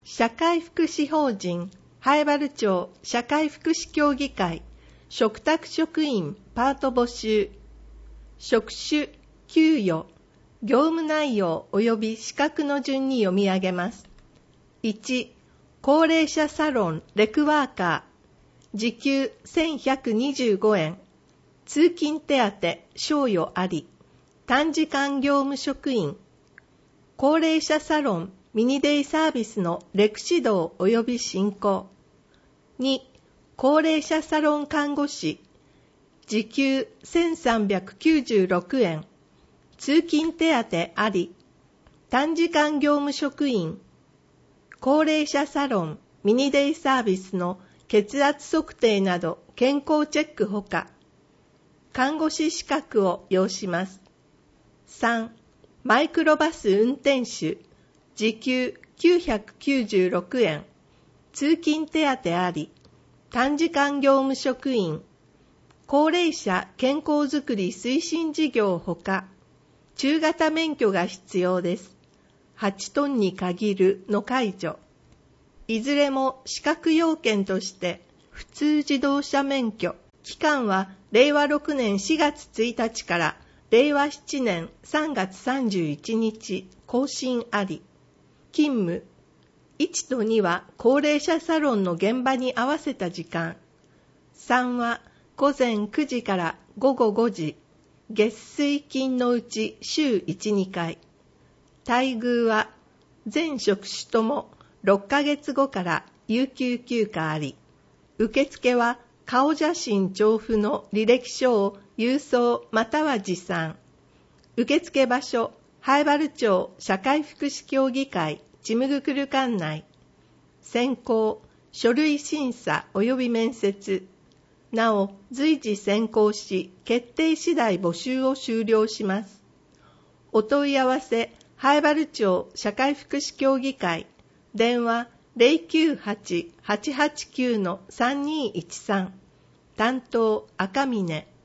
社会福祉法人南風原町社会福祉協議会嘱託職員パート募集。職種、給与、業務内容及び資格の順に読み上げます。1、高齢者サロンレクワーカー、時給1125円、通勤手当、賞与あり、短時間業務職員。高齢者サロンミニデイサービスのレク指導及び進行。2、高齢者サロン看護師、時給1396円、通勤手当あり、短時間業務職員。高齢者サロンミニデイサービスの血圧測定など健康チェックほか、看護師資格を要します。3、マイクロバス運転手、時給996円、通勤手当あり、短時間業務職員。高齢者健康づくり推進事業ほか、中型免許が必要です。8トンに限るの解除。いずれも資格要件として、普通自動車免許、期間は令和6年4月1日から令和7年3月31日更新あり。勤務。1と2は高齢者サロンの現場に合わせた時間。3は午前9時から午後5時。月水金のうち週1、2回。待遇は全職種とも6ヶ月後から有給休暇あり。受付は顔写真調布の履歴書を郵送または持参。受付場所、南風原町社会福祉協議会ちむぐくる管内。選考、書類審査及び面接。なお、随時選考し、決定次第募集を終了します。お問い合わせ、南風原町社会福祉協議会。電話 098-889-3213。担当、赤峰。